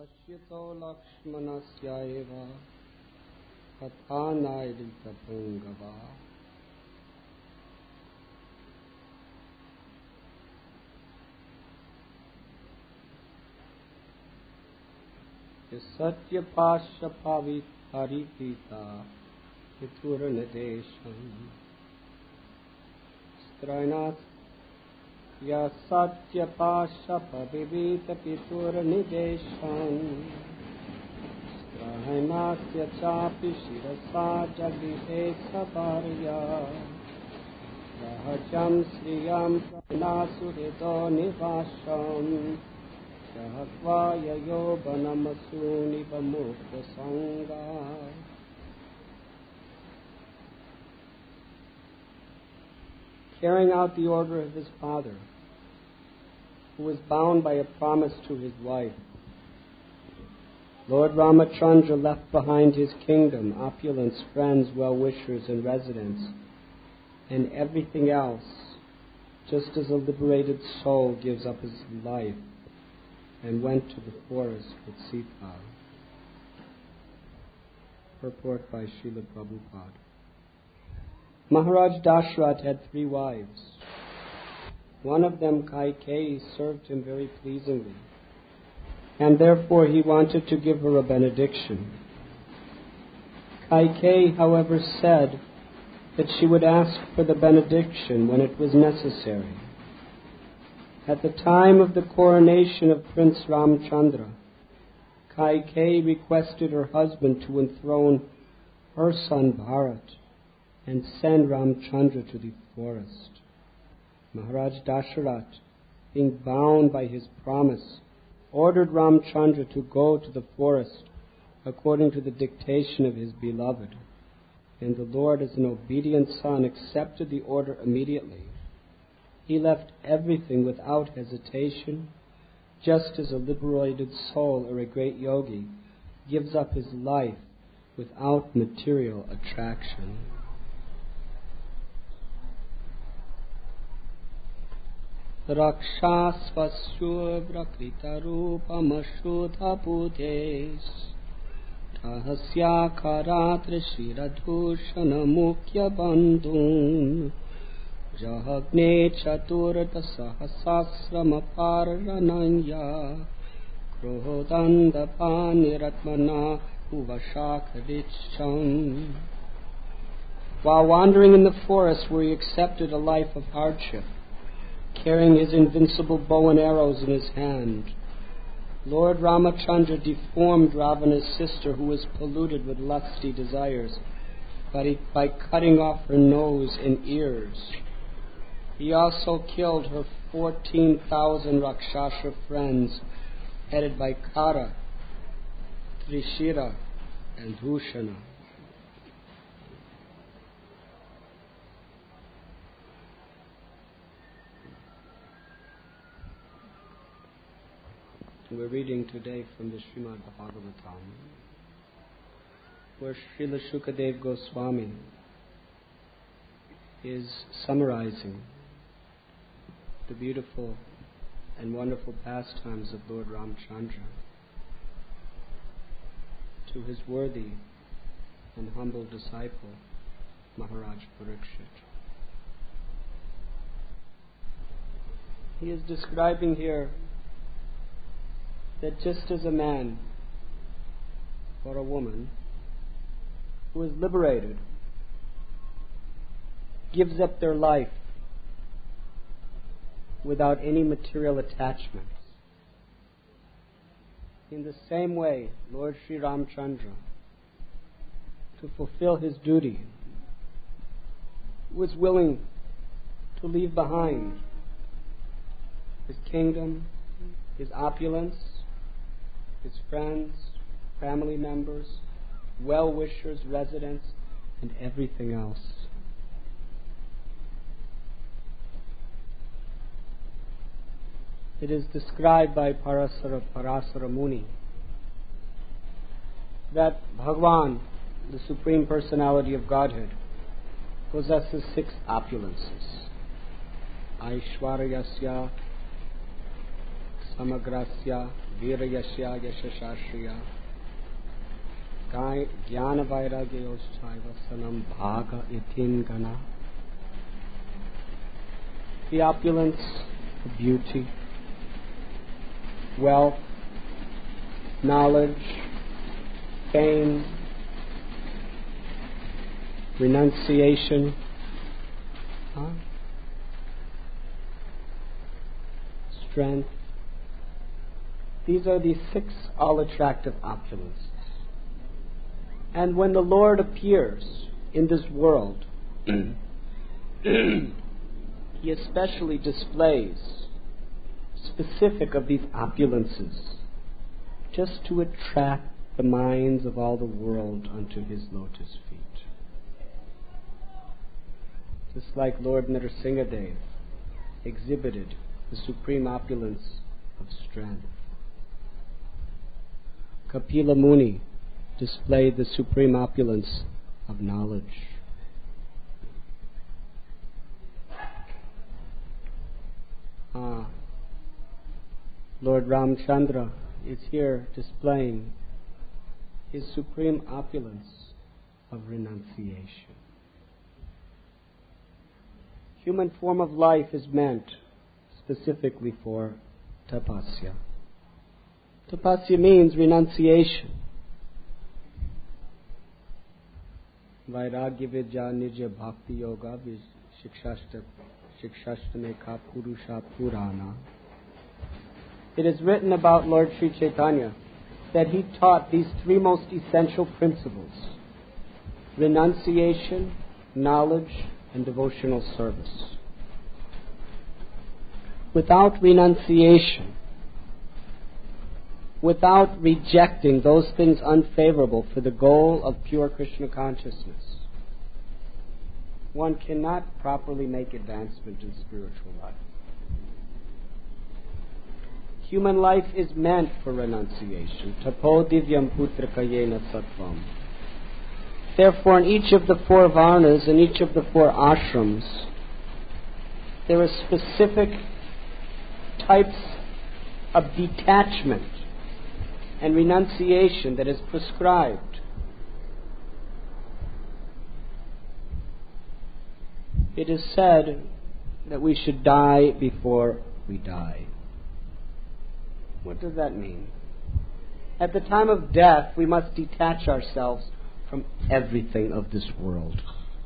पश्यतो लक्ष्मणस्यैव कथानायितपुङ्गवा सत्यपाशपाविता पितुर्निदेशम् स्त्रैणात् या सत्यपाशपवित पितुर्निदेशम् स्त्रैणास्य चापि शिरसा जगृहे सभार्या सहजं श्रियं प्रणसुहृदो निवासम् सहत्वा ययो वनमसूनिवमुक्तसङ्गा carrying out the order of his father, who was bound by a promise to his wife. Lord Ramachandra left behind his kingdom, opulence, friends, well-wishers, and residents, and everything else, just as a liberated soul gives up his life, and went to the forest with Sita. Purport by Srila Prabhupada. Maharaj Dashrath had 3 wives. One of them, Kaikeyi, served him very pleasingly, and therefore he wanted to give her a benediction. Kaikeyi, however, said that she would ask for the benediction when it was necessary. At the time of the coronation of Prince Ramchandra, Kaikeyi requested her husband to enthrone her son Bharat and send Ramchandra to the forest. Maharaj Dasharath, being bound by his promise, ordered Ramchandra to go to the forest according to the dictation of his beloved. And the Lord, as an obedient son, accepted the order immediately. He left everything without hesitation, just as a liberated soul or a great yogi gives up his life without material attraction. Rakshasvasya prakrita rupamashudha budhes tahasya shiradhushana mukhya bandhun jahagne chaturta sahasasrama parananya krodandapaniratmana uvashakadicham. While wandering in the forest where he accepted a life of hardship, carrying his invincible bow and arrows in his hand, Lord Ramachandra deformed Ravana's sister, who was polluted with lusty desires, by cutting off her nose and ears. He also killed her 14,000 Rakshasa friends, headed by Kara, Trishira, and Dhushana. We're reading today from the Srimad Bhagavatam, where Srila Shukadev Goswami is summarizing the beautiful and wonderful pastimes of Lord Ramchandra to his worthy and humble disciple, Maharaj Parikshit. He is describing here that just as a man or a woman who is liberated gives up their life without any material attachments, in the same way, Lord Sri Ramchandra, to fulfill his duty, was willing to leave behind his kingdom, his opulence, his friends, family members, well-wishers, residents, and everything else. It is described by Parasara Muni that Bhagavan, the Supreme Personality of Godhead, possesses 6 opulences. Aishwaryasya, Samagrasya, Virayasya Yashashashriya Jnana Vairagyoschaiva Sanam Bhaga Itin Gana. The opulence of beauty, wealth, knowledge, fame, renunciation, strength. These are the 6 all-attractive opulences. And when the Lord appears in this world, He especially displays specific of these opulences just to attract the minds of all the world unto His lotus feet. Just like Lord Nrsimhadev exhibited the supreme opulence of strength. Kapila Muni displayed the supreme opulence of knowledge. Lord Ramchandra is here displaying His supreme opulence of renunciation. Human form of life is meant specifically for tapasya. Tapasya means renunciation. Vairagya vidya nija bhakti yoga shikshashtame ka purusha purana. It is written about Lord Sri Chaitanya that he taught these 3 most essential principles: renunciation, knowledge, and devotional service. Without renunciation, without rejecting those things unfavorable for the goal of pure Krishna consciousness, one cannot properly make advancement in spiritual life. Human life is meant for renunciation. Tapo divyam putraka yena sattvam. Therefore, in each of the 4 varnas, in each of the 4 ashrams, there are specific types of detachment and renunciation that is prescribed. It is said that we should die before we die. What does that mean? At the time of death, we must detach ourselves from everything of this world.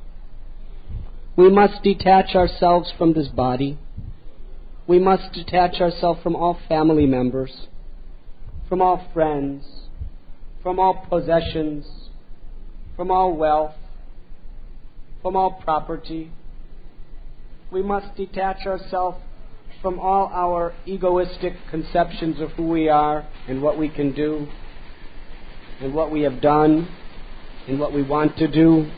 We must detach ourselves from this body. We must detach ourselves from all family members, from all friends, from all possessions, from all wealth, from all property. We must detach ourselves from all our egoistic conceptions of who we are and what we can do and what we have done and what we want to do.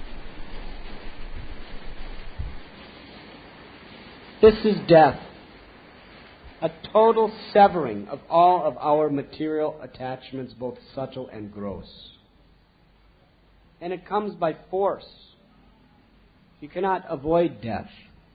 This is death, a total severing of all of our material attachments, both subtle and gross. And it comes by force. You cannot avoid death.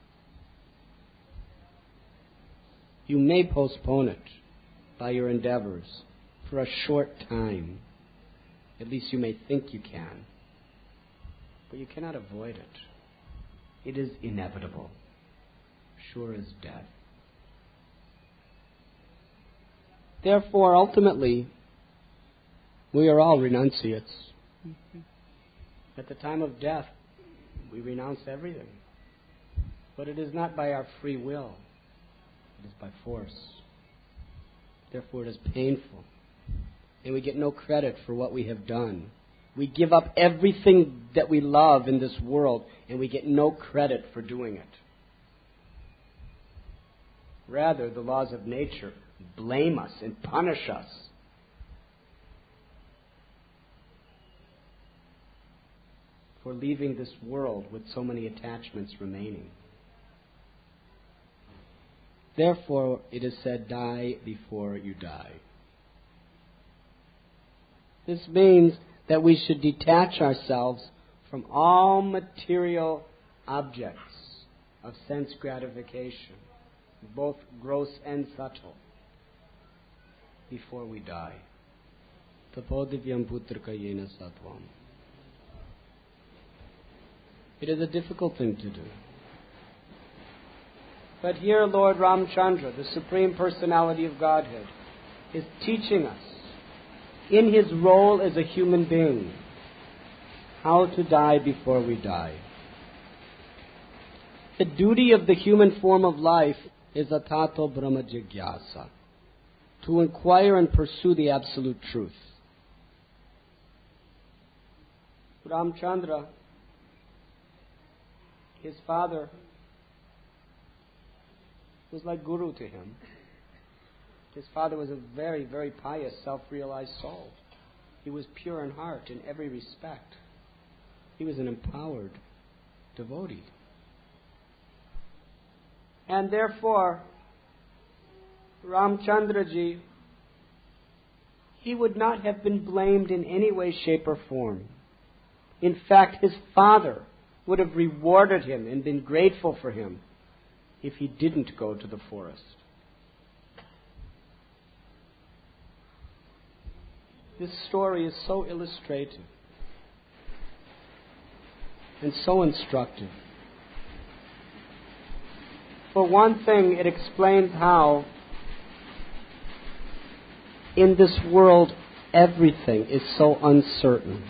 You may postpone it by your endeavors for a short time. At least you may think you can. But you cannot avoid it. It is inevitable. Sure as death. Therefore, ultimately, we are all renunciates. At the time of death, we renounce everything. But it is not by our free will. It is by force. Therefore, it is painful. And we get no credit for what we have done. We give up everything that we love in this world, and we get no credit for doing it. Rather, the laws of nature blame us and punish us for leaving this world with so many attachments remaining. Therefore, it is said, die before you die. This means that we should detach ourselves from all material objects of sense gratification, both gross and subtle. before we die. Tapodivyam putraka yena satvam. It is a difficult thing to do. But here Lord Ramchandra, the Supreme Personality of Godhead, is teaching us, in his role as a human being, how to die before we die. The duty of the human form of life is atato brahma jigyasa, to inquire and pursue the absolute truth. Ramchandra, his father, was like Guru to him. His father was a very, very pious, self-realized soul. He was pure in heart in every respect. He was an empowered devotee. And therefore, Ramchandraji, he would not have been blamed in any way, shape, or form. In fact, his father would have rewarded him and been grateful for him if he didn't go to the forest. This story is so illustrative and so instructive. For one thing, it explains how in this world everything is so uncertain.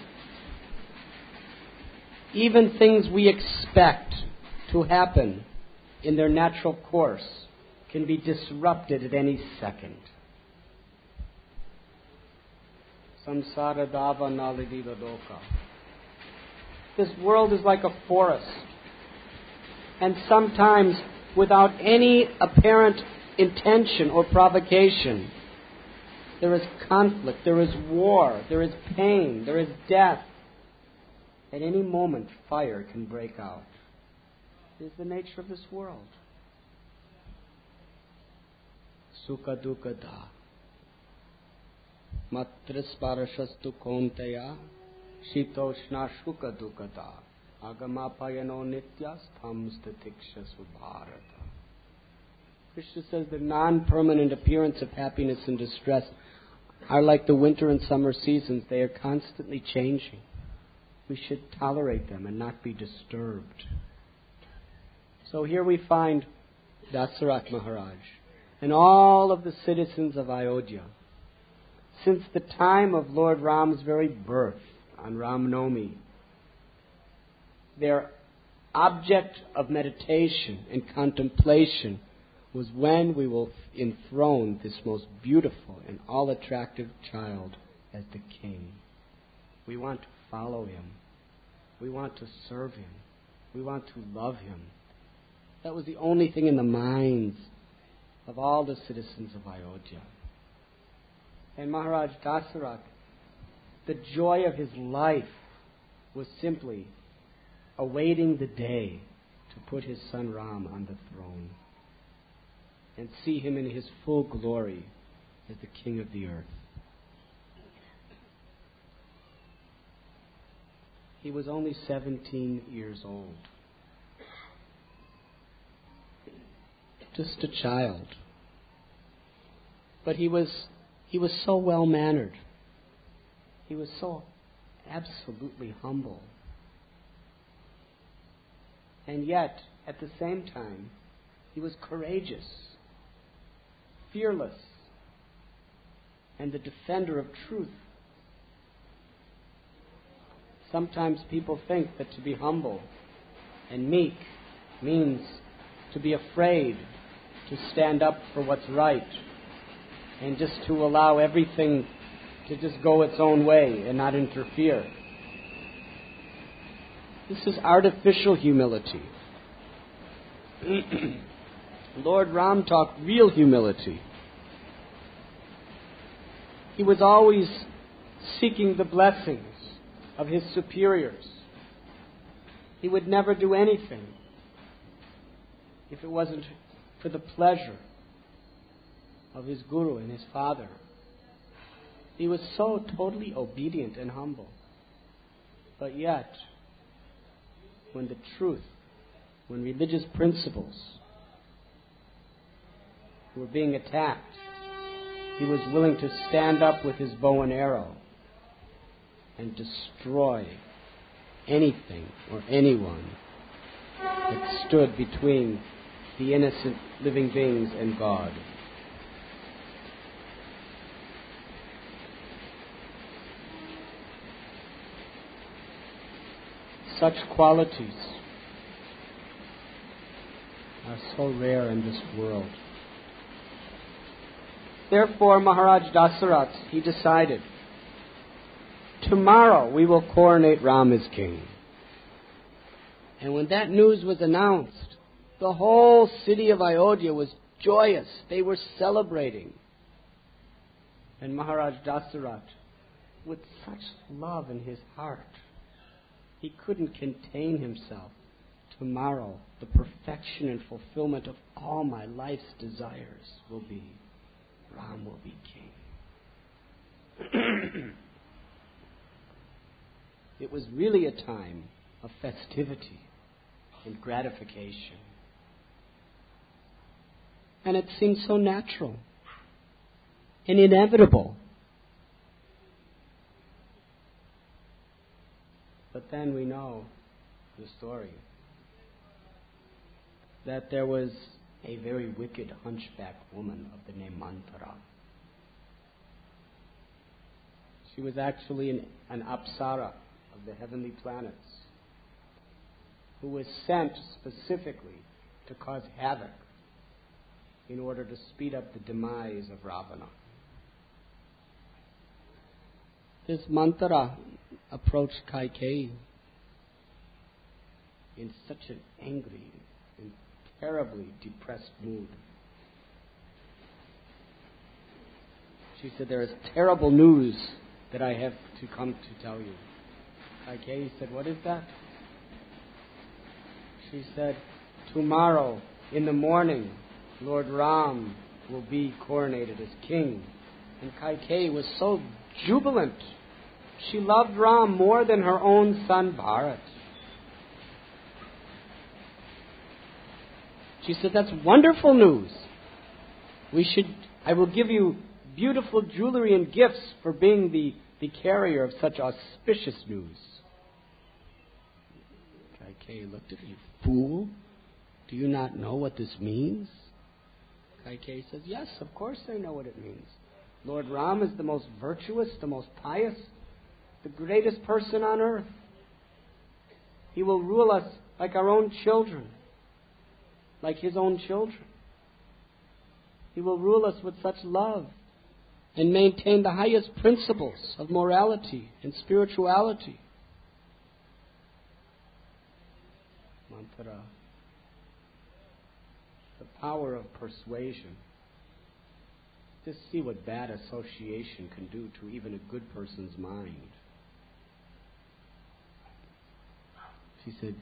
Even things we expect to happen in their natural course can be disrupted at any second. Samsara dava nalidiva doka. This world is like a forest. And sometimes, without any apparent intention or provocation, there is conflict, there is war, there is pain, there is death. At any moment, fire can break out. It is the nature of this world. Sukha dukkha da. Matris parashastu konteya. Shitoshna shuka dukkha da. Agamapayano nityas thamstatiksha subharata. Krishna says the non-permanent appearance of happiness and distress are like the winter and summer seasons. They are constantly changing. We should tolerate them and not be disturbed. So here we find Dasaratha Maharaj and all of the citizens of Ayodhya. Since the time of Lord Ram's very birth on Ram Navami, their object of meditation and contemplation was when we will enthrone this most beautiful and all-attractive child as the king. We want to follow him. We want to serve him. We want to love him. That was the only thing in the minds of all the citizens of Ayodhya. And Maharaj Dasaratha, the joy of his life was simply awaiting the day to put his son Ram on the throne and see him in his full glory as the king of the earth. He was only 17 years old. Just a child. But he was so well-mannered. He was so absolutely humble. And yet, at the same time, he was courageous, fearless, and the defender of truth. Sometimes people think that to be humble and meek means to be afraid to stand up for what's right and just to allow everything to just go its own way and not interfere. This is artificial humility. Lord Ram taught real humility. He was always seeking the blessings of his superiors. He would never do anything if it wasn't for the pleasure of his guru and his father. He was so totally obedient and humble. But yet, when the truth, when religious principles were being attacked, he was willing to stand up with his bow and arrow and destroy anything or anyone that stood between the innocent living beings and God. Such qualities are so rare in this world. Therefore, Maharaj Dasarath, he decided, tomorrow we will coronate Ram as king. And when that news was announced, the whole city of Ayodhya was joyous. They were celebrating. And Maharaj Dasarath, with such love in his heart, he couldn't contain himself. Tomorrow, the perfection and fulfillment of all my life's desires will be, Ram will be king. It was really a time of festivity and gratification. And it seemed so natural and inevitable. But then we know the story, that there was a very wicked hunchback woman of the name Manthara. She was actually an apsara of the heavenly planets, who was sent specifically to cause havoc in order to speed up the demise of Ravana. This Manthara approached Kaikeyi in such an angry and terribly depressed mood. She said, there is terrible news that I have to come to tell you. Kaikeyi said, what is that? She said, tomorrow in the morning, Lord Ram will be coronated as king. And Kaikeyi was so jubilant. She loved Ram more than her own son Bharat. She said, that's wonderful news. I will give you beautiful jewelry and gifts for being the carrier of such auspicious news. Kaikeyi looked at her, you fool. Do you not know what this means? Kaikeyi says, yes, of course I know what it means. Lord Ram is the most virtuous, the most pious, the greatest person on earth. He will rule us like our own children, like his own children. He will rule us with such love and maintain the highest principles of morality and spirituality. Manthara, the power of persuasion. Just see what bad association can do to even a good person's mind. She said,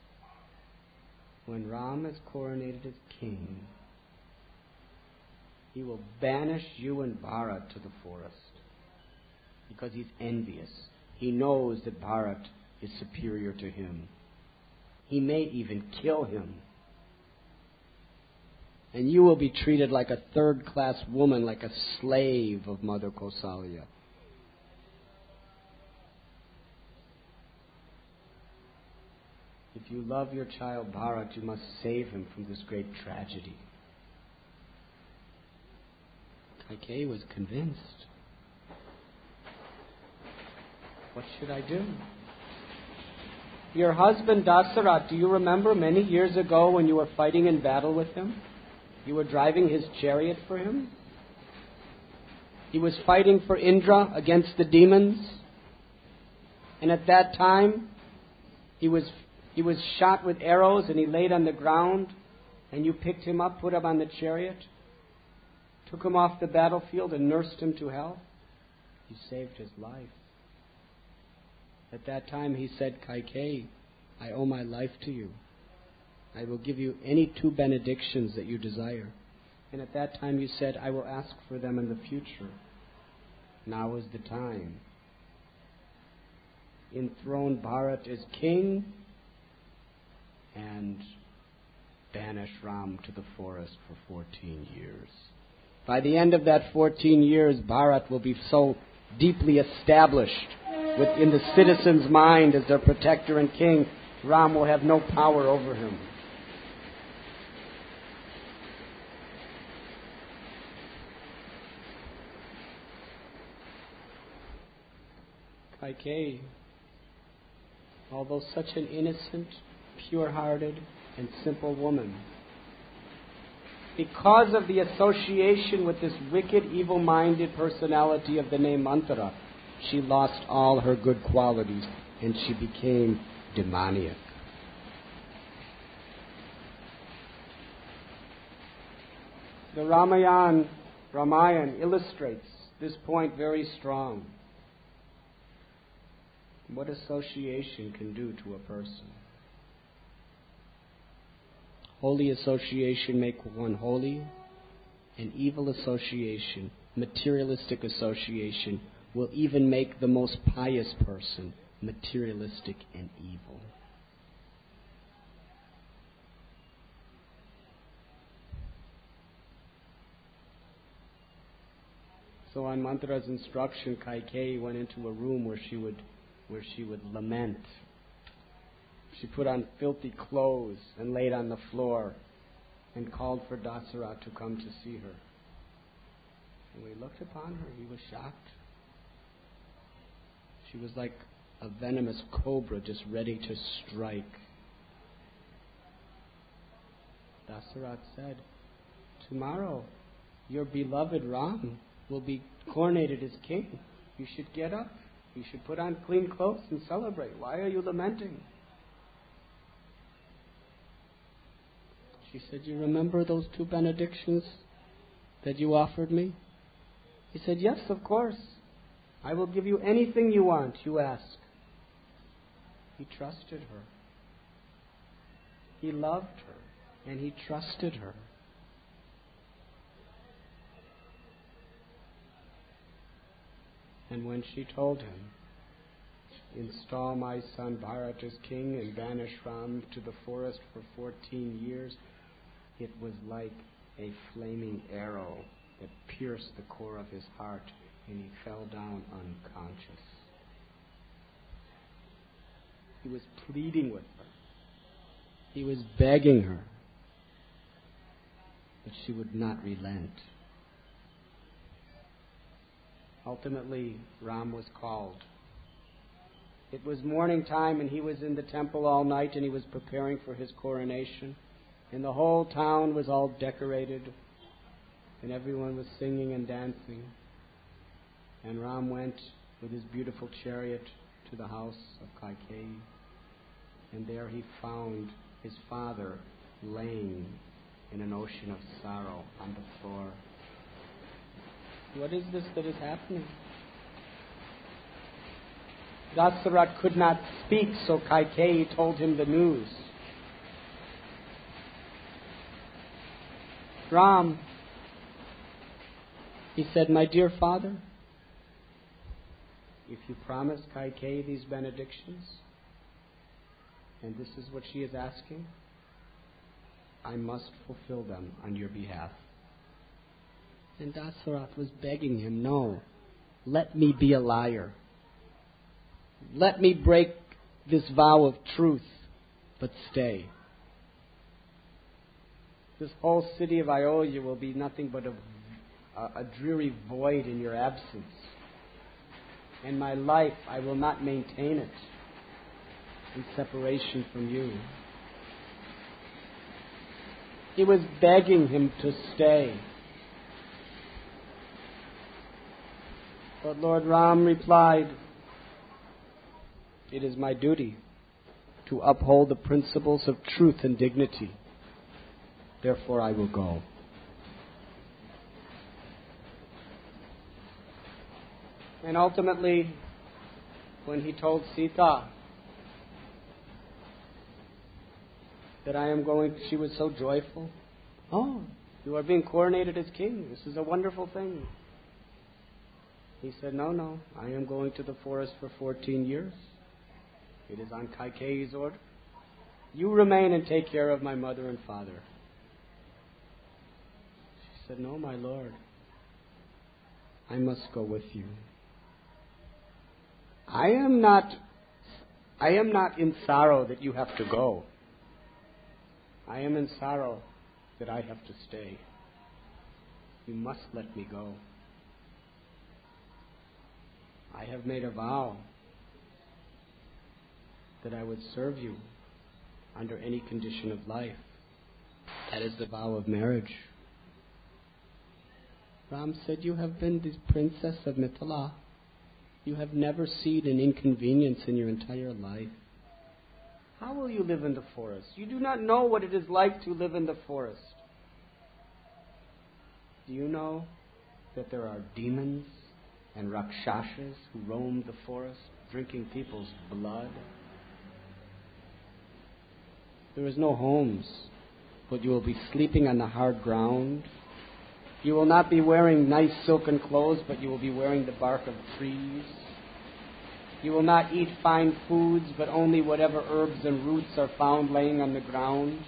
when Ram is coronated as king, he will banish you and Bharat to the forest because he's envious. He knows that Bharat is superior to him. He may even kill him. And you will be treated like a third-class woman, like a slave of Mother Kausalya. If you love your child Bharat, you must save him from this great tragedy. Kaikeyi was convinced. What should I do? Your husband Dasarath, do you remember many years ago when you were fighting in battle with him? You were driving his chariot for him? He was fighting for Indra against the demons. And at that time, he was shot with arrows and he laid on the ground, and you picked him up, put him on the chariot, took him off the battlefield and nursed him to health. You saved his life. At that time he said, Kaikeyi, I owe my life to you. I will give you any 2 benedictions that you desire. And at that time you said, I will ask for them in the future. Now is the time. Enthrone Bharat as king and banish Ram to the forest for 14 years. By the end of that 14 years, Bharat will be so deeply established within the citizen's mind as their protector and king, Ram will have no power over him. Kaikeyi, although such an innocent, pure-hearted, and simple woman, because of the association with this wicked, evil-minded personality of the name Manthara, she lost all her good qualities and she became demoniac. The Ramayana illustrates this point very strong. What association can do to a person. Holy association make one holy, and evil association, materialistic association, will even make the most pious person materialistic and evil. So on Manthara's instruction, Kaikeyi went into a room where she would lament. She put on filthy clothes and laid on the floor and called for Dasaratha to come to see her. And when he looked upon her, he was shocked. She was like a venomous cobra just ready to strike. Dasaratha said, "Tomorrow your beloved Ram will be coronated as king. You should get up. You should put on clean clothes and celebrate. Why are you lamenting?" She said, "You remember those 2 benedictions that you offered me?" He said, "Yes, of course. I will give you anything you want, you ask." He trusted her. He loved her, and he trusted her. And when she told him, "Install my son Bharat as king and banish Ram to the forest for 14 years, it was like a flaming arrow that pierced the core of his heart, and he fell down unconscious. He was pleading with her. He was begging her, but she would not relent. Ultimately, Ram was called. It was morning time, and he was in the temple all night, and he was preparing for his coronation. And the whole town was all decorated, and everyone was singing and dancing. And Ram went with his beautiful chariot to the house of Kaikeyi, and there he found his father laying in an ocean of sorrow on the floor. What is this that is happening? Dasaratha could not speak, so Kaikeyi told him the news. "Ram," he said, "my dear father, if you promise Kaikeyi these benedictions, and this is what she is asking, I must fulfill them on your behalf." And Dasaratha was begging him, "No, let me be a liar. Let me break this vow of truth, but stay. This whole city of Ayodhya will be nothing but a dreary void in your absence. And my life, I will not maintain it in separation from you." He was begging him to stay. But Lord Ram replied, "It is my duty to uphold the principles of truth and dignity. Therefore I will go." And ultimately, when he told Sita that I am going, she was so joyful. "Oh, you are being coronated as king. This is a wonderful thing." He said, No, I am going to the forest for 14 years. It is on Kaikeyi's order. You remain and take care of my mother and father." She said, "No, my lord, I must go with you. I am not in sorrow that you have to go. I am in sorrow that I have to stay. You must let me go. I have made a vow that I would serve you under any condition of life. That is the vow of marriage. Ram said, you have been the princess of Mithila. You have never seen an inconvenience in your entire life. How will you live in the forest? You do not know what it is like to live in the forest. Do you know that there are demons and rakshasas who roam the forest, drinking people's blood? There is no homes, but you will be sleeping on the hard ground. You will not be wearing nice silken clothes, but you will be wearing the bark of trees. You will not eat fine foods, but only whatever herbs and roots are found laying on the ground.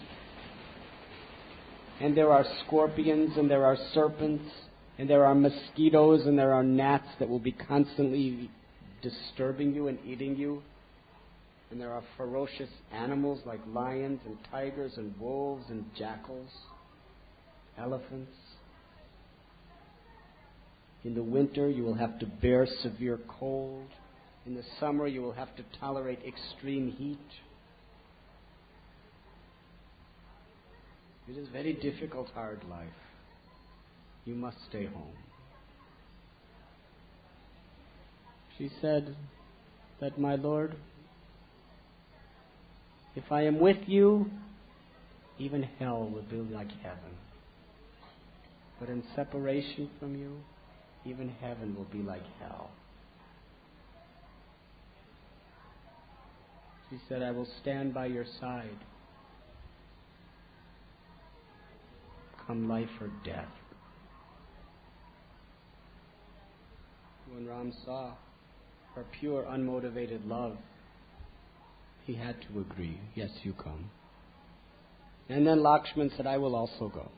And there are scorpions, and there are serpents, and there are mosquitoes, and there are gnats that will be constantly disturbing you and eating you. And there are ferocious animals like lions and tigers and wolves and jackals, elephants. In the winter, you will have to bear severe cold. In the summer, you will have to tolerate extreme heat. It is a very difficult, hard life. You must stay home. She said that, my Lord, if I am with you, even hell will be like heaven. But in separation from you, even heaven will be like hell. She said, I will stand by your side, come life or death. When Ram saw her pure, unmotivated love, he had to agree. Yes, you come. And then Lakshman said, I will also go.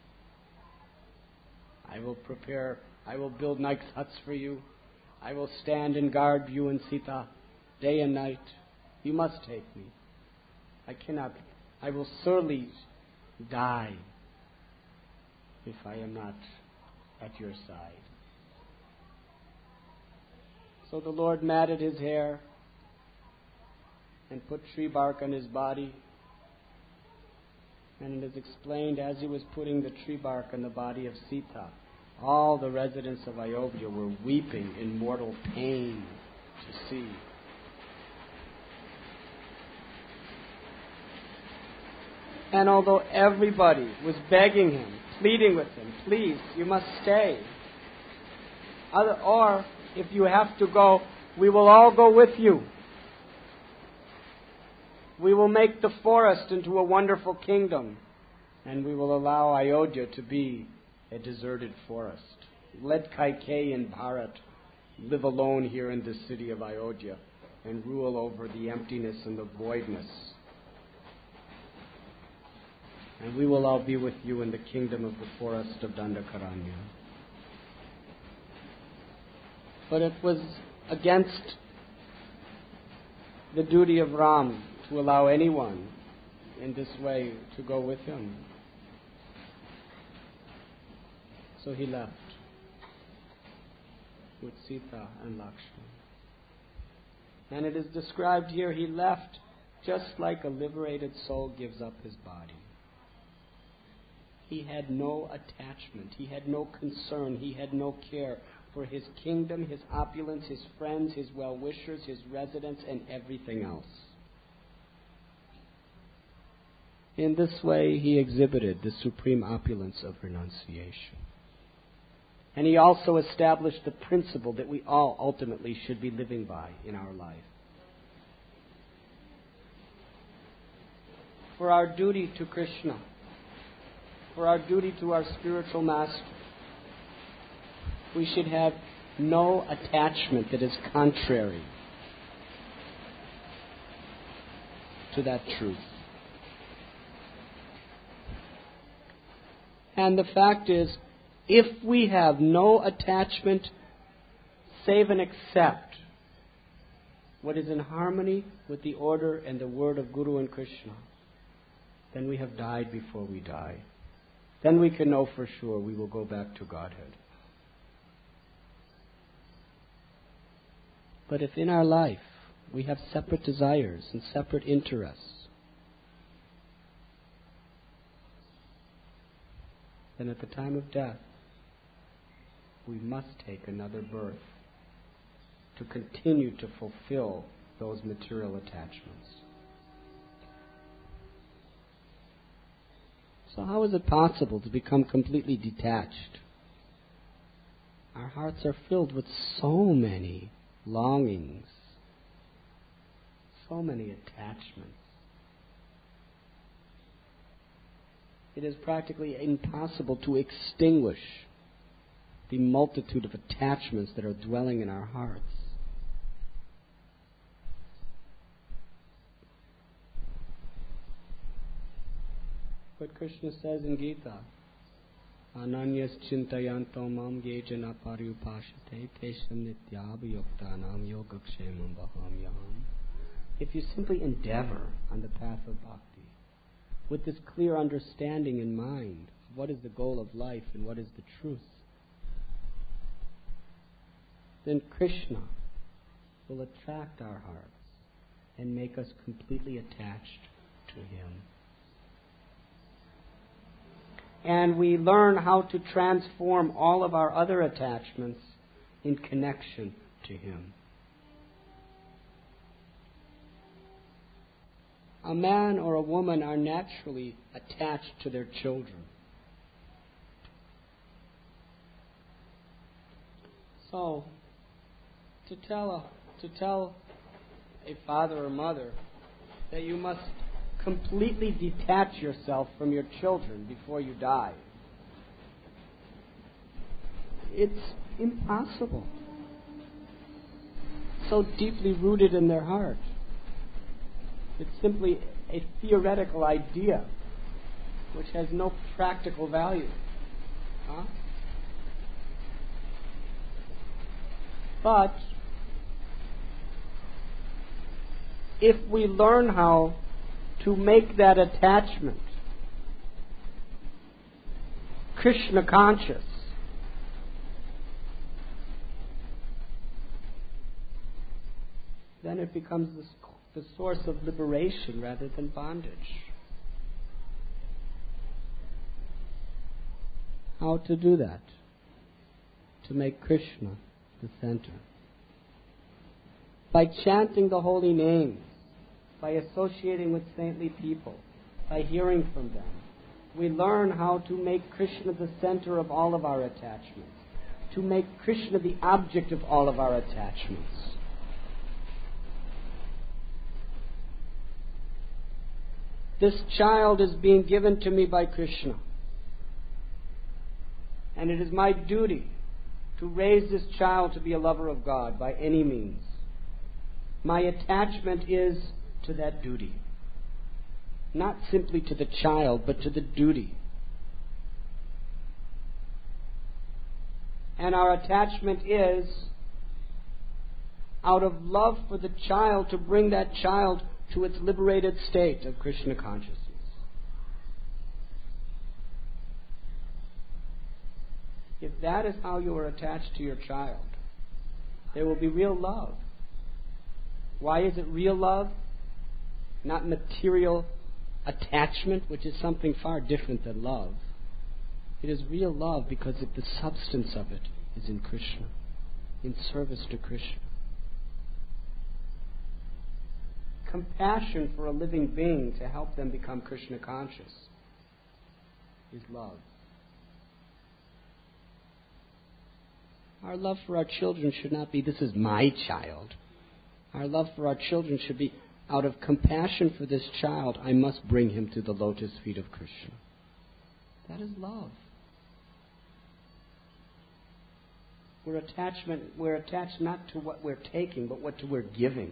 I will build nice huts for you. I will stand and guard you and Sita day and night. You must take me. I will surely die if I am not at your side. So the Lord matted his hair and put tree bark on his body. And it is explained, as he was putting the tree bark on the body of Sita, all the residents of Ayodhya were weeping in mortal pain to see. And although everybody was begging him, pleading with him, please, you must stay. Or, if you have to go, we will all go with you. We will make the forest into a wonderful kingdom, and we will allow Ayodhya to be a deserted forest. Let Kaikeyi and Bharat live alone here in the city of Ayodhya and rule over the emptiness and the voidness. And we will all be with you in the kingdom of the forest of Dandakaranya. But it was against the duty of Ram to allow anyone in this way to go with him. So he left with Sita and Lakshman. And it is described here, he left just like a liberated soul gives up his body. He had no attachment, he had no concern, he had no care for his kingdom, his opulence, his friends, his well-wishers, his residents, and everything else. In this way, he exhibited the supreme opulence of renunciation. And he also established the principle that we all ultimately should be living by in our life. For our duty to Krishna, for our duty to our spiritual master, we should have no attachment that is contrary to that truth. And the fact is, if we have no attachment save and except what is in harmony with the order and the word of Guru and Krishna, then we have died before we die. Then we can know for sure we will go back to Godhead. But if in our life we have separate desires and separate interests, then at the time of death, we must take another birth to continue to fulfill those material attachments. So how is it possible to become completely detached? Our hearts are filled with so many longings, so many attachments. It is practically impossible to extinguish the multitude of attachments that are dwelling in our hearts. What Krishna says in Gita, Ananyas chintayanto mam ye jana paryupashate tesham nityabhyuktanam yogakshemam bahamyam. If you simply endeavor on the path of bhakti, with this clear understanding in mind of what is the goal of life and what is the truth, then Krishna will attract our hearts and make us completely attached to Him. And we learn how to transform all of our other attachments in connection to Him. A man or a woman are naturally attached to their children. So, to tell a father or mother that you must completely detach yourself from your children before you die, it's impossible. So deeply rooted in their heart. It's simply a theoretical idea which has no practical value. But if we learn how to make that attachment Krishna conscious, then it becomes the source of liberation rather than bondage. How to do that? To make Krishna the center. By chanting the holy names, by associating with saintly people, by hearing from them, we learn how to make Krishna the center of all of our attachments, to make Krishna the object of all of our attachments. This child is being given to me by Krishna, and it is my duty to raise this child to be a lover of God by any means. My attachment is to that duty. Not simply to the child, but to the duty. And our attachment is out of love for the child to bring that child to its liberated state of Krishna consciousness. If that is how you are attached to your child, there will be real love. Why is it real love? Not material attachment, which is something far different than love. It is real love because the substance of it is in Krishna, in service to Krishna. Compassion for a living being to help them become Krishna conscious is love. Our love for our children should not be, this is my child. Our love for our children should be, out of compassion for this child, I must bring him to the lotus feet of Krishna. That is love. We're attached not to what we're taking, but what we're giving.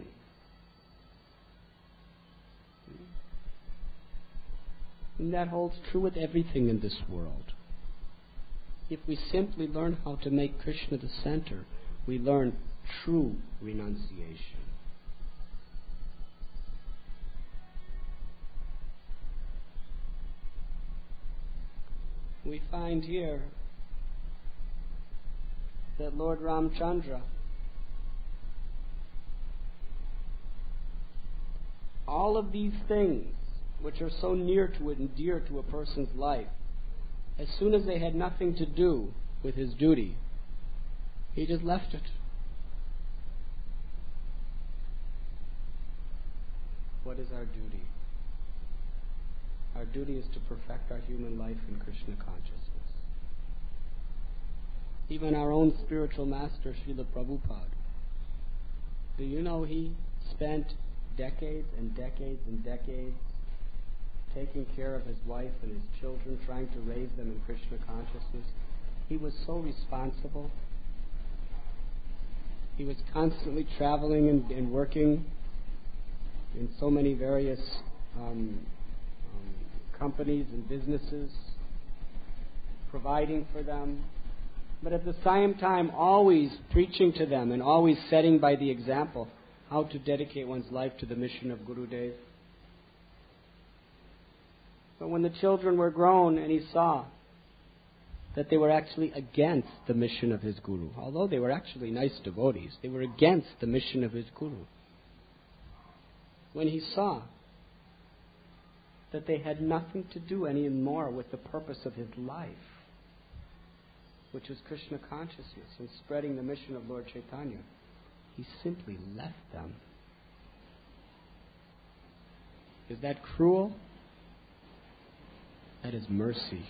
And that holds true with everything in this world. If we simply learn how to make Krishna the center, we learn true renunciation. We find here that Lord Ramchandra, all of these things which are so near to it and dear to a person's life, as soon as they had nothing to do with his duty, he just left it. What is our duty? Our duty is to perfect our human life in Krishna consciousness. Even our own spiritual master, Srila Prabhupada, do you know he spent decades and decades and decades taking care of his wife and his children, trying to raise them in Krishna consciousness? He was so responsible. He was constantly traveling and working in so many various companies and businesses, providing for them, but at the same time always preaching to them and always setting by the example how to dedicate one's life to the mission of Gurudev. But when the children were grown and he saw that they were actually against the mission of his Guru, although they were actually nice devotees, they were against the mission of his Guru. When he saw that they had nothing to do anymore with the purpose of his life, which was Krishna consciousness and spreading the mission of Lord Chaitanya, he simply left them. Is that cruel? That is mercy.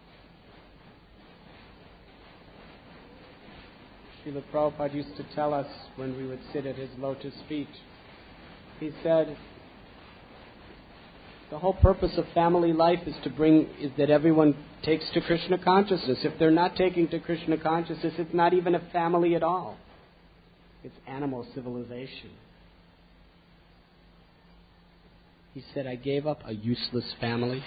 Srila Prabhupada used to tell us when we would sit at his lotus feet, he said, the whole purpose of family life is that everyone takes to Krishna consciousness. If they're not taking to Krishna consciousness, it's not even a family at all. It's animal civilization. He said, I gave up a useless family,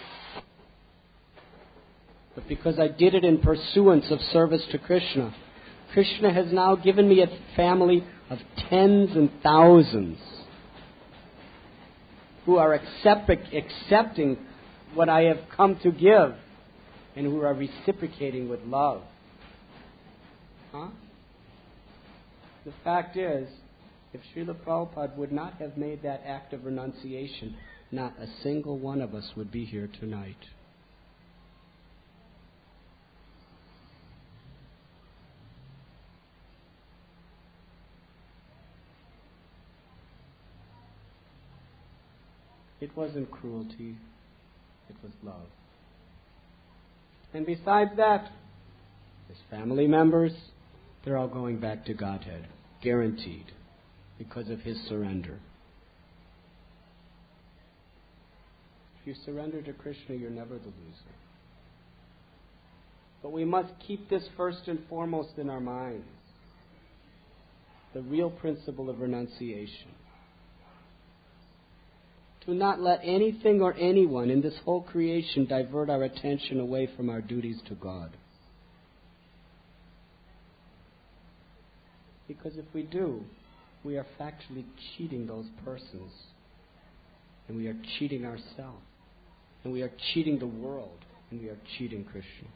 but because I did it in pursuance of service to Krishna, Krishna has now given me a family of tens and thousands who are accepting what I have come to give and who are reciprocating with love. The fact is, if Srila Prabhupada would not have made that act of renunciation, not a single one of us would be here tonight. It wasn't cruelty, it was love. And besides that, his family members, they're all going back to Godhead, guaranteed, because of his surrender. If you surrender to Krishna, you're never the loser. But we must keep this first and foremost in our minds, the real principle of renunciation. To not let anything or anyone in this whole creation divert our attention away from our duties to God. Because if we do, we are factually cheating those persons. And we are cheating ourselves. And we are cheating the world. And we are cheating Krishna.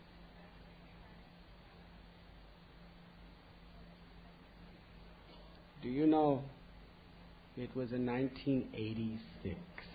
Do you know, it was in 1986.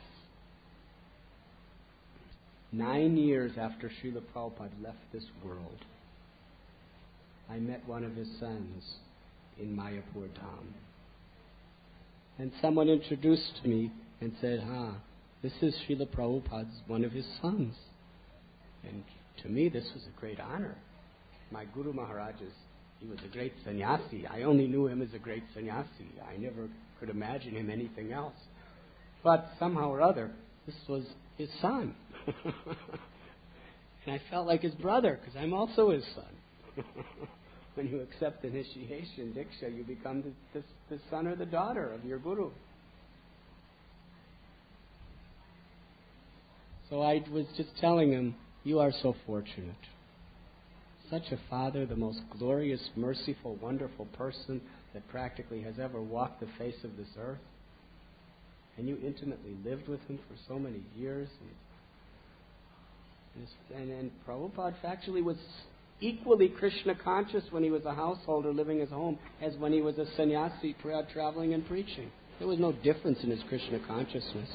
9 years after Srila Prabhupada left this world, I met one of his sons in Mayapur Dham. And someone introduced me and said, this is Srila Prabhupada's one of his sons. And to me, this was a great honor. My Guru Maharaj he was a great sannyasi. I only knew him as a great sannyasi. I never could imagine him anything else. But somehow or other, this was his son. And I felt like his brother, because I'm also his son. When you accept initiation, Diksha, you become the son or the daughter of your Guru. So I was just telling him, you are so fortunate. such a father, the most glorious, merciful, wonderful person that practically has ever walked the face of this earth. And you intimately lived with him for so many years. And Prabhupada factually was equally Krishna conscious when he was a householder living his home as when he was a sannyasi traveling and preaching. There was no difference in his Krishna consciousness.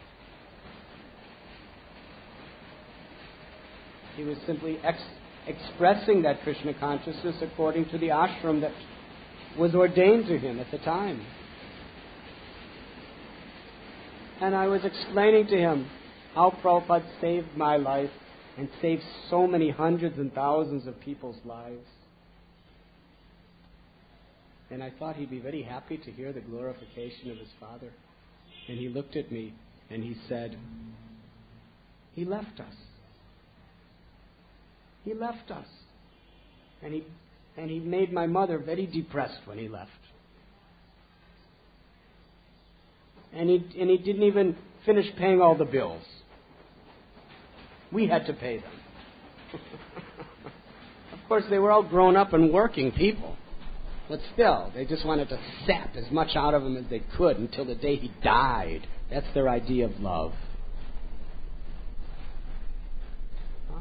He was simply expressing that Krishna consciousness according to the ashram that was ordained to him at the time. And I was explaining to him how Prabhupada saved my life and saved so many hundreds and thousands of people's lives. And I thought he'd be very happy to hear the glorification of his Father. And he looked at me and he said, he left us. He left us. And he made my mother very depressed when he left. And he didn't even finish paying all the bills. We had to pay them. Of course, they were all grown up and working people. But still, they just wanted to sap as much out of him as they could until the day he died. That's their idea of love. Huh?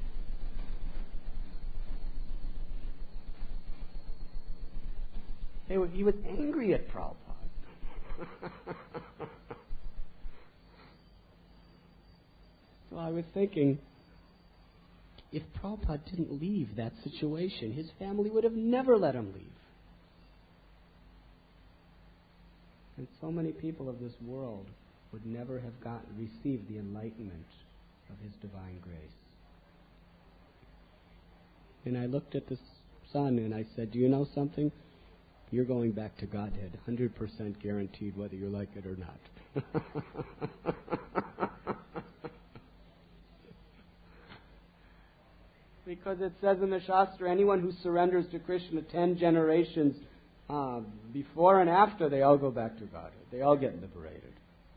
He was angry at Prabhupada. So I was thinking, if Prabhupada didn't leave that situation, his family would have never let him leave. And so many people of this world would never have received the enlightenment of his divine grace. And I looked at the son and I said, do you know something? You're going back to Godhead, 100% guaranteed, whether you like it or not. Because it says in the Shastra, anyone who surrenders to Krishna 10 generations before and after, they all go back to Godhead. They all get liberated.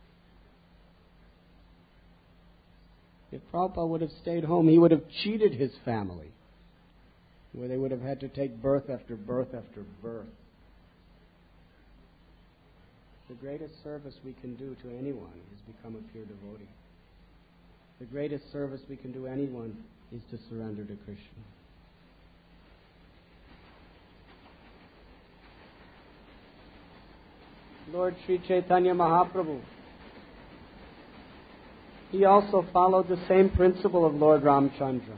If Prabhupada would have stayed home, he would have cheated his family, where they would have had to take birth after birth after birth. The greatest service we can do to anyone is become a pure devotee. The greatest service we can do anyone is to surrender to Krishna. Lord Sri Chaitanya Mahaprabhu, he also followed the same principle of Lord Ramchandra.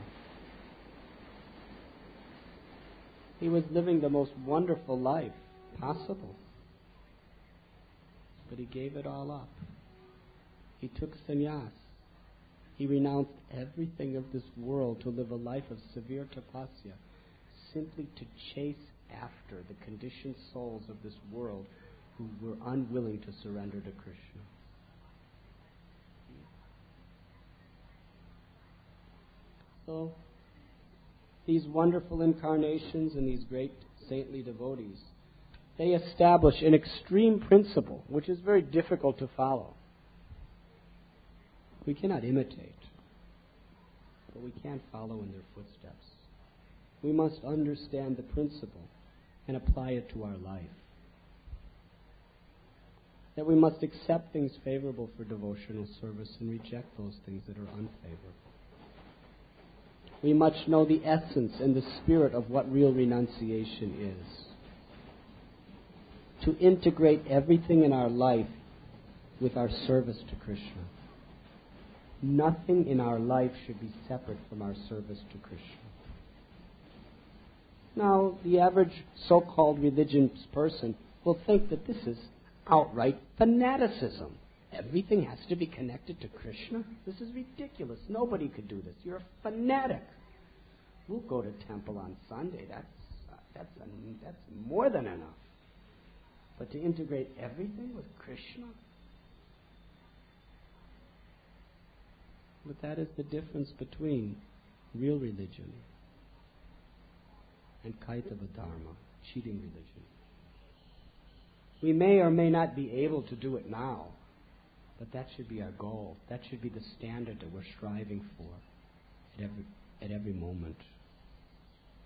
He was living the most wonderful life possible. But he gave it all up. He took sannyas. He renounced everything of this world to live a life of severe tapasya, simply to chase after the conditioned souls of this world who were unwilling to surrender to Krishna. So, these wonderful incarnations and these great saintly devotees, they establish an extreme principle which is very difficult to follow. We cannot imitate, but we can follow in their footsteps. We must understand the principle and apply it to our life. That we must accept things favorable for devotional service and reject those things that are unfavorable. We must know the essence and the spirit of what real renunciation is. To integrate everything in our life with our service to Krishna. Nothing in our life should be separate from our service to Krishna. Now, the average so-called religious person will think that this is outright fanaticism. Everything has to be connected to Krishna? This is ridiculous. Nobody could do this. You're a fanatic. We'll go to temple on Sunday. That's more than enough. But to integrate everything with Krishna? But that is the difference between real religion and Kaitava Dharma, cheating religion. We may or may not be able to do it now, but that should be our goal. That should be the standard that we're striving for at every moment.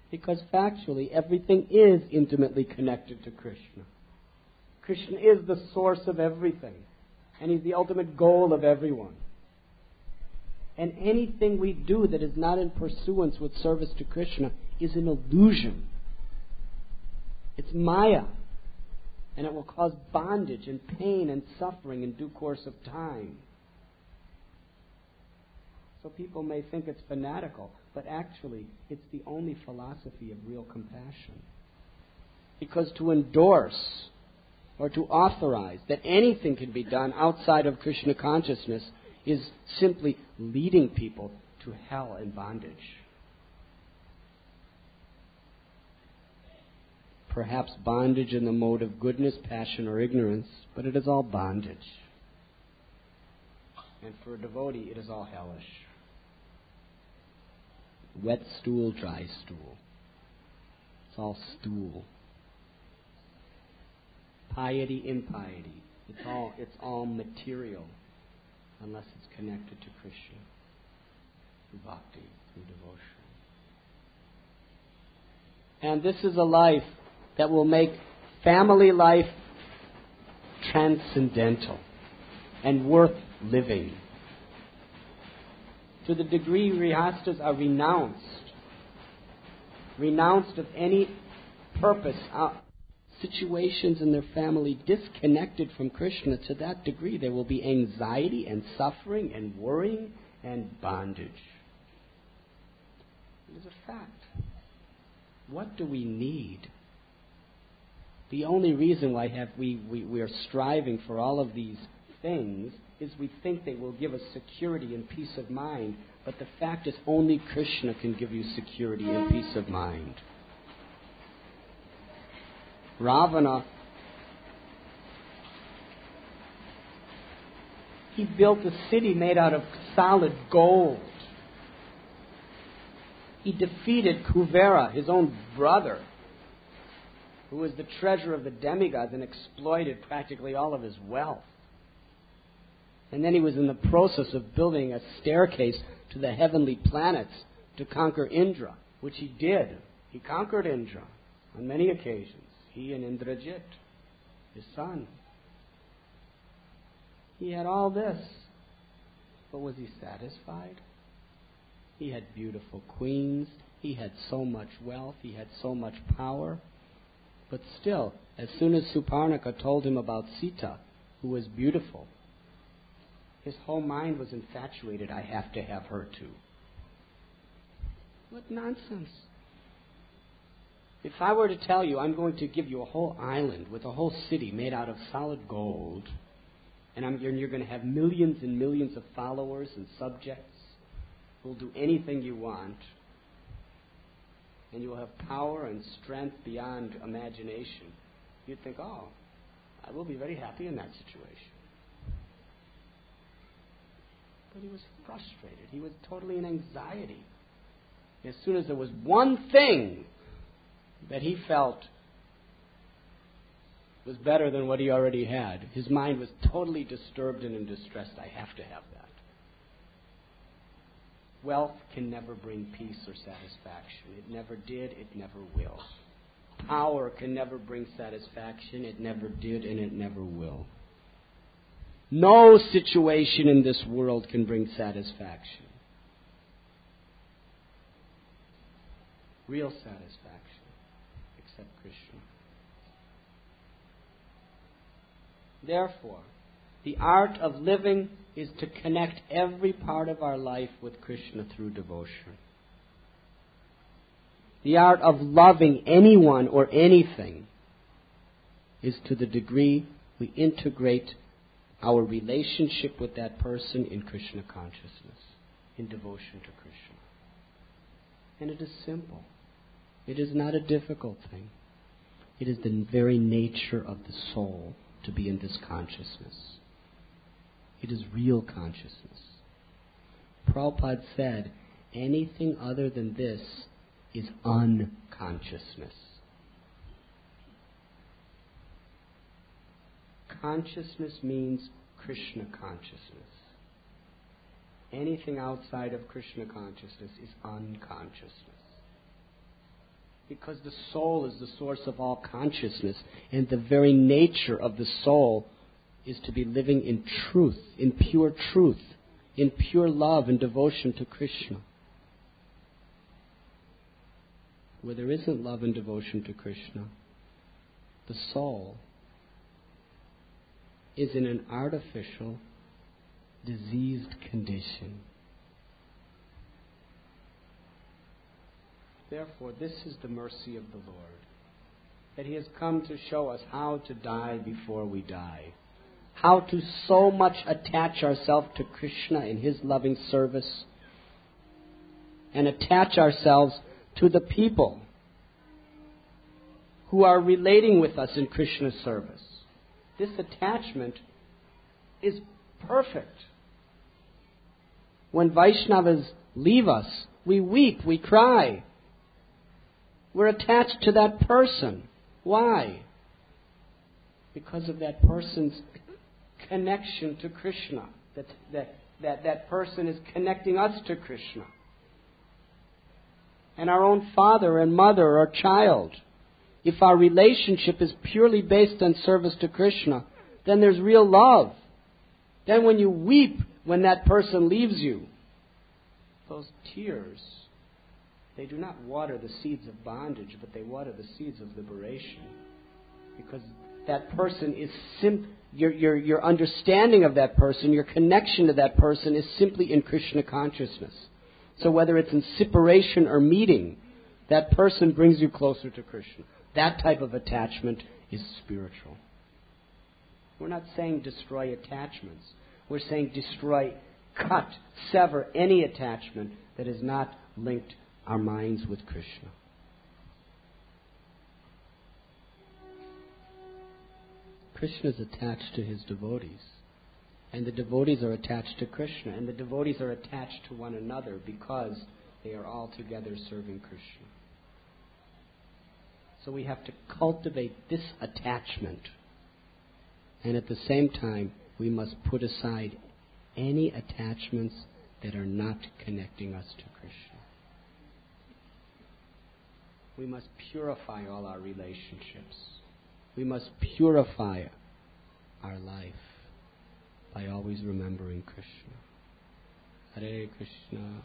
Because factually, everything is intimately connected to Krishna. Krishna is the source of everything, and He's the ultimate goal of everyone. And anything we do that is not in pursuance with service to Krishna is an illusion. It's Maya. And it will cause bondage and pain and suffering in due course of time. So people may think it's fanatical, but actually it's the only philosophy of real compassion. Because to endorse or to authorize that anything can be done outside of Krishna consciousness is simply leading people to hell and bondage. Perhaps bondage in the mode of goodness, passion, or ignorance, but it is all bondage. And for a devotee, it is all hellish. Wet stool, dry stool. It's all stool. Piety, impiety. It's all material, unless it's connected to Krishna through bhakti, through devotion. And this is a life that will make family life transcendental and worth living. To the degree grihastas are renounced of any purpose, situations in their family disconnected from Krishna, to that degree there will be anxiety and suffering and worrying and bondage. It is a fact. What do we need? The only reason why we are striving for all of these things is we think they will give us security and peace of mind. But the fact is, only Krishna can give you security and peace of mind. Ravana, he built a city made out of solid gold. He defeated Kuvera, his own brother, who was the treasurer of the demigods and exploited practically all of his wealth. And then he was in the process of building a staircase to the heavenly planets to conquer Indra, which he did. He conquered Indra on many occasions. He and Indrajit, his son. He had all this. But was he satisfied? He had beautiful queens. He had so much wealth. He had so much power. But still, as soon as Suparnaka told him about Sita, who was beautiful, his whole mind was infatuated. I have to have her too. What nonsense. If I were to tell you I'm going to give you a whole island with a whole city made out of solid gold, and you're going to have millions and millions of followers and subjects who will do anything you want, and you will have power and strength beyond imagination, you'd think, oh, I will be very happy in that situation. But he was frustrated. He was totally in anxiety. As soon as there was one thing that he felt was better than what he already had, his mind was totally disturbed and in distress. I have to have that. Wealth can never bring peace or satisfaction. It never did, it never will. Power can never bring satisfaction. It never did, and it never will. No situation in this world can bring satisfaction. Real satisfaction, except Krishna. Therefore, the art of living is to connect every part of our life with Krishna through devotion. The art of loving anyone or anything is to the degree we integrate our relationship with that person in Krishna consciousness, in devotion to Krishna. And it is simple. It is not a difficult thing. It is the very nature of the soul to be in this consciousness. It is real consciousness. Prabhupada said, anything other than this is unconsciousness. Consciousness means Krishna consciousness. Anything outside of Krishna consciousness is unconsciousness. Because the soul is the source of all consciousness, and the very nature of the soul is to be living in truth, in pure love and devotion to Krishna. Where there isn't love and devotion to Krishna, the soul is in an artificial, diseased condition. Therefore, this is the mercy of the Lord, that He has come to show us how to die before we die, how to so much attach ourselves to Krishna in His loving service, and attach ourselves to the people who are relating with us in Krishna's service. This attachment is perfect. When Vaishnavas leave us, we weep, we cry. We're attached to that person. Why? Because of that person's connection to Krishna. That person is connecting us to Krishna. And our own father and mother or child. If our relationship is purely based on service to Krishna, then there's real love. Then when you weep when that person leaves you, those tears, they do not water the seeds of bondage, but they water the seeds of liberation. Because that person is your understanding of that person, your connection to that person is simply in Krishna consciousness. So whether it's in separation or meeting, that person brings you closer to Krishna. That type of attachment is spiritual. We're not saying destroy attachments. We're saying destroy, cut, sever any attachment that is not linked our minds with Krishna. Krishna is attached to His devotees, and the devotees are attached to Krishna, and the devotees are attached to one another because they are all together serving Krishna. So we have to cultivate this attachment, and at the same time we must put aside any attachments that are not connecting us to Krishna. We must purify all our relationships. We must purify our life by always remembering Krishna. Hare Krishna,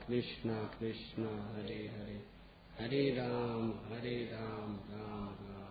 Krishna Krishna, Hare Hare, Hare Ram, Ram Ram.